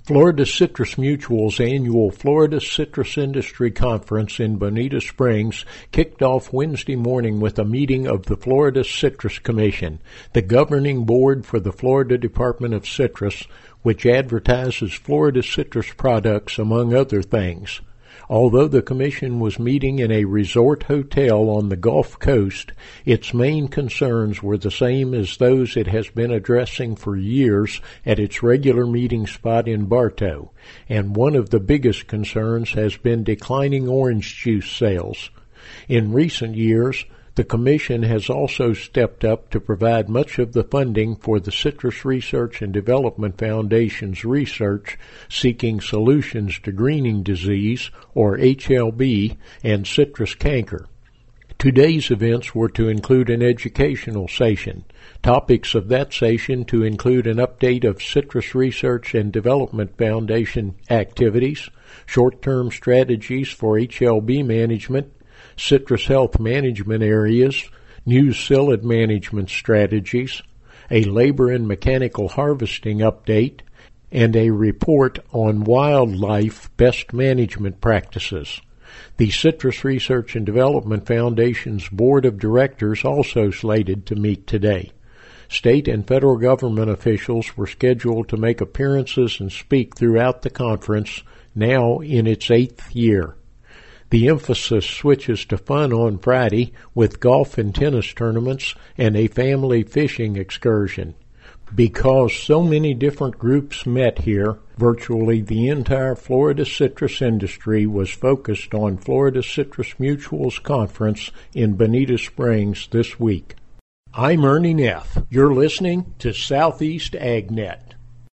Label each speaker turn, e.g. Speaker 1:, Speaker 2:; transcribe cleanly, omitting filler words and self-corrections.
Speaker 1: Florida Citrus Mutual's annual Florida Citrus Industry Conference in Bonita Springs kicked off Wednesday morning with a meeting of the Florida Citrus Commission, the governing board for the Florida Department of Citrus, which advertises Florida citrus products, among other things. Although the commission was meeting in a resort hotel on the Gulf Coast, its main concerns were the same as those it has been addressing for years at its regular meeting spot in Bartow, and one of the biggest concerns has been declining orange juice sales. In recent years, the Commission has also stepped up to provide much of the funding for the Citrus Research and Development Foundation's research seeking solutions to greening disease, or HLB, and citrus canker. Today's events were to include an educational session. Topics of that session to include an update of Citrus Research and Development Foundation activities, short-term strategies for HLB management, citrus health management areas, new psyllid management strategies, a labor and mechanical harvesting update, and a report on wildlife best management practices. The Citrus Research and Development Foundation's Board of Directors also slated to meet today. State and federal government officials were scheduled to make appearances and speak throughout the conference, now in its 8th year. The emphasis switches to fun on Friday with golf and tennis tournaments and a family fishing excursion. Because so many different groups met here, virtually the entire Florida citrus industry was focused on Florida Citrus Mutual's conference in Bonita Springs this week. I'm Ernie Neff. You're listening to Southeast AgNet.